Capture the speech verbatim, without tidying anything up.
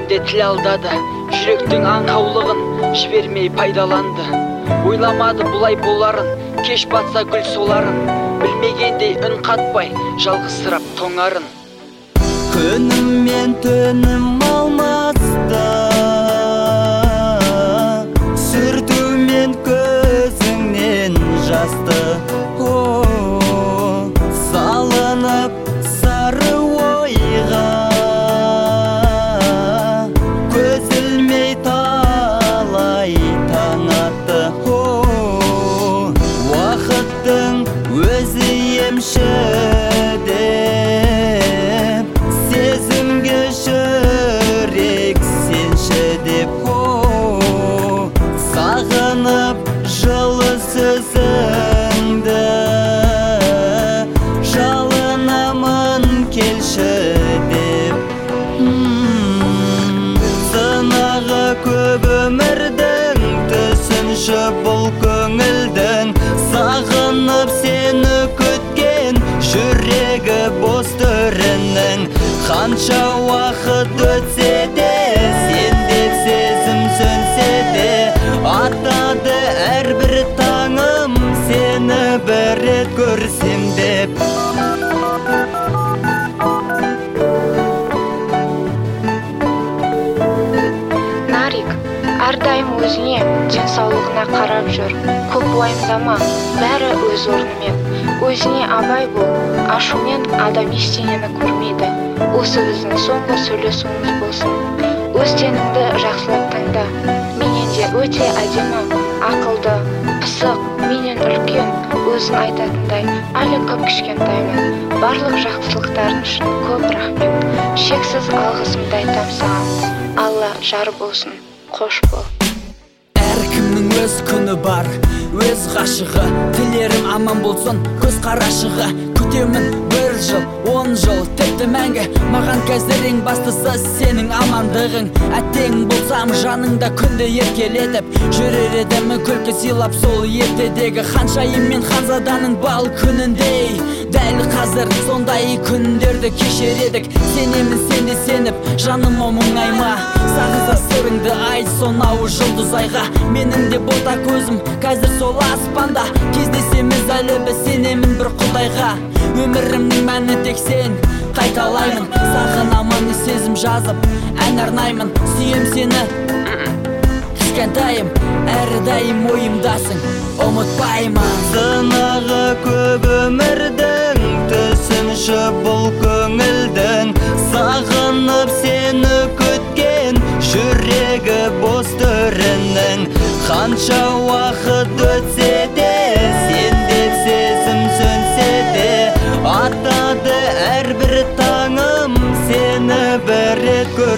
Күнде тіл алдады, жүректің аңқаулығын жібермей пайдаланды. Ойламады бұлай боларын, кеш батса гүл соларын, білмегендей үн қатпай жалғызсырап тоңарын. Күнім мен түнім алмаста, сүртумен көзіңнен жасты. Салынып сары ойға, көз ілмей талай таң атты. Уақыттың өзі емші деп, сезімге жүрек сенші деп. Сағынып жылы сөзіңді, жалынамын келші деп. Сынағы көп өмірдің, түсінші бұл көңілдің. Сағынып сені күткен жүрегі бос төрінің. Қанша уақыт өтсе де, сен деп сезім сөнсе де, атады әрбір таңым сені бір рет көрсем деп. Нарик, әрдайым өзіне, денсаулығына қарап жүр. Көп уайымдама, бәрі өз орнымен. Өзіне абай бол, ашумен адам ештеңені көрмейді. Осы біздің соңғы сөйлесуіміз болсын. Өз теңіңді жақсылап таңда. Менен де өте әдемі, ақылды, пысық, менен үлкен, өзін айтатындай, әлі көп кішкентаймын. Барлық жақсылықтарың үшін көп рахмет. Шексіз алғысымды айтам саған. Алла жар болсын, қош бол. Әркімнің өз күні бар, өз ғашығы. Тілерім аман болсын, көз қарашығы. Күтемін бір жыл, он жыл, тіпті мәңгі. Маған қазір ең бастысы сенің амандығың. Әттең болсам жаныңда күнде еркелетіп, жүрер едім күлкі сыйлап сол ертедегі ханшайым мен ханзаданың бал күніндей. Дәл қазір сондай күндерді кешер едік. Сенемін сенде сеніп, жаным мұңайма. Сағыза сырыңды айт сонау жұлдыз айға. Менің де бота көзім қазір сол аспанда. Кездесеміз әлі біз, сенемін бір құдайға. Өмірімнің мәні тек сен, қайталаймын. Сағынамын сезім жазып, ән арнаймын. Сүйем сені, кішкентайым, әрдайым ойымдасың, ұмытпаймын. Сынағы көп өмірдің, түсінші бұл көңілдің. Сағынып сені күткен жүрегі бос төрінің. Қанша уақыт өтсе де, сен деп сезім сөнсе де, атады әрбір таңым сені бір рет көрсем.